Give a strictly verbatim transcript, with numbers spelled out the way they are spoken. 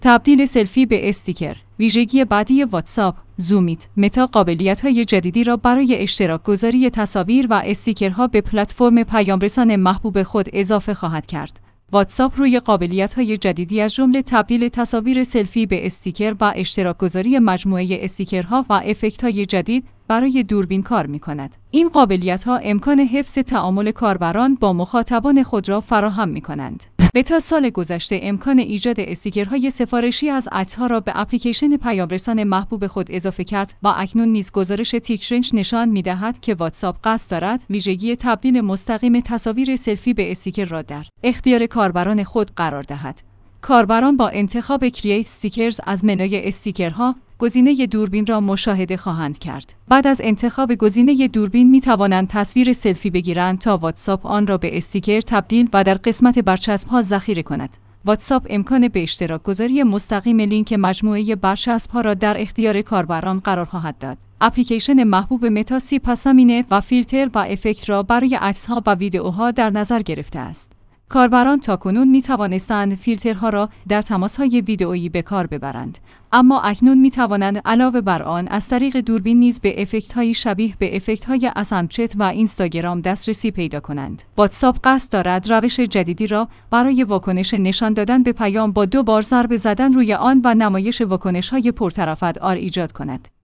تبدیل سلفی به استیکر. ویژگی بعدی واتساپ، زومیت. متا قابلیت‌های جدیدی را برای اشتراک گذاری تصاویر و استیکرها به پلتفرم پیام‌رسان محبوب خود اضافه خواهد کرد. واتساپ روی قابلیت‌های جدیدی از جمله تبدیل تصاویر سلفی به استیکر و اشتراک گذاری مجموعه استیکرها و افکت‌های جدید برای دوربین کار می‌کند. این قابلیت‌ها امکان حفظ تعامل کاربران با مخاطبان خود را فراهم می‌کنند. متا سال گذشته امکان ایجاد استیکرهای سفارشی از عکس‌ها را به اپلیکیشن پیام‌رسان محبوب خود اضافه کرد و اکنون نیز گزارش تیک‌رنچ نشان می‌دهد که واتساپ قصد دارد ویژگی تبدیل مستقیم تصاویر سلفی به استیکر را در اختیار کاربران خود قرار دهد. کاربران با انتخاب کرییت استیکرز از منوی استیکرها گزینه دوربین را مشاهده خواهند کرد. بعد از انتخاب گزینه دوربین می توانند تصویر سلفی بگیرند تا واتساپ آن را به استیکر تبدیل و در قسمت برچسب‌ها ذخیره کند. واتساپ امکان به اشتراک گذاری مستقیم لینک مجموعه برچسب‌ها را در اختیار کاربران قرار خواهد داد. اپلیکیشن محبوب متا سی پس زمینه و فیلتر و افکت را برای عکس‌ها و ویدئوها در نظر گرفته است. کاربران تاکنون می توانستند فیلترها را در تماس‌های ویدئویی به کار ببرند، اما اکنون می توانند علاوه بر آن از طریق دوربین نیز به افکت‌های شبیه به افکت‌های اسنپچت و اینستاگرام دسترسی پیدا کنند. واتساپ قصد دارد روش جدیدی را برای واکنش نشان دادن به پیام با دو بار ضربه زدن روی آن و نمایش واکنش‌های پرطرفدار ایجاد کند.